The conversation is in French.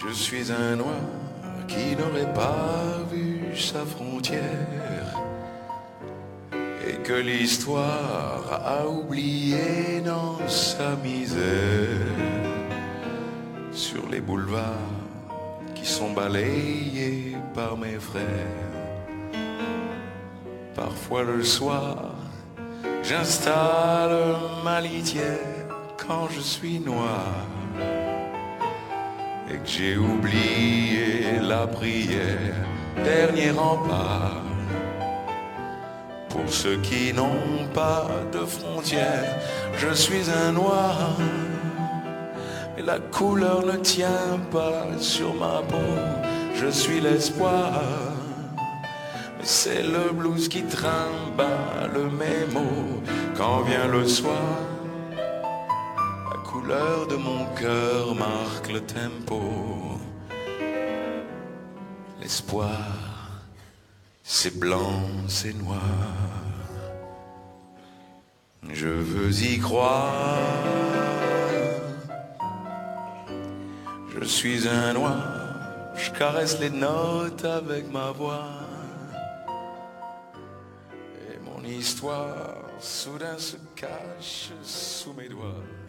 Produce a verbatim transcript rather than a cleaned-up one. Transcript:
Je suis un noir qui n'aurait pas vu sa frontière et que l'histoire a oublié dans sa misère. Sur les boulevards qui sont balayés par mes frères, parfois le soir j'installe ma litière quand je suis noir et que j'ai oublié la prière, dernier rempart pour ceux qui n'ont pas de frontières. Je suis un noir, mais la couleur ne tient pas sur ma peau. Je suis l'espoir, mais c'est le blues qui trimballe mes mots. Quand vient le soir, la couleur de mon cœur marque le tempo. L'espoir, c'est blanc, c'est noir. Je veux y croire. Je suis un noir, je caresse les notes avec ma voix. Et mon histoire soudain se cache sous mes doigts.